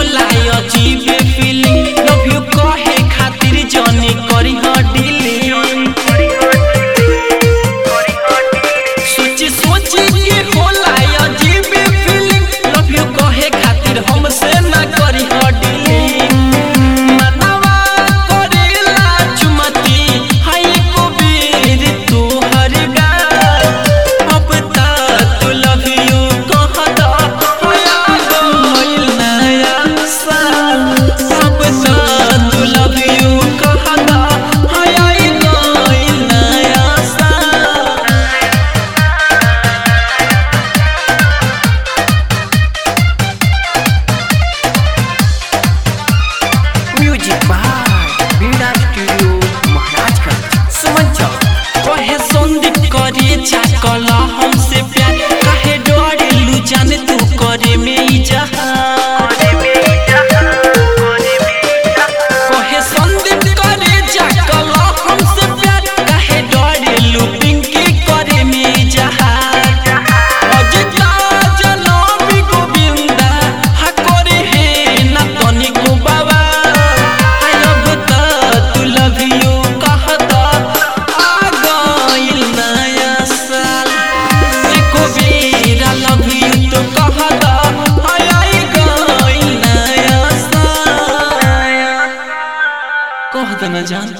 होला अजीब feeling love you कहे खातिर जाने करी डिलीट सोची सोची के होला अजीब फीलिंग लव यू कहे खातिर हमसे ना करी डिलीट मनवा करेला चुमती हाय को बीर तू हर गा अब तक तू लव यू कहता होया गइल नया साल अब तक तू लव यू कहता होया गइल नया साल म्यूजिक बाय बीड़ा स्टूडियो महाराजगंज समझ कहे संदीप करे चाकला हमसे प्यार काहे डरेलू जाने तू करे में ही जहां कहे संदीप करे चाकला हमसे प्यार काहे डरेलू पिंकी करे में ही जहां अजिता जनबी गोविंदा हा करे है ना तनी को बाबा अब तक तू लव यू कहता आ गइल नया साल एको बेरा लव यू तो कहता आई गइल नया साल कह देना जान।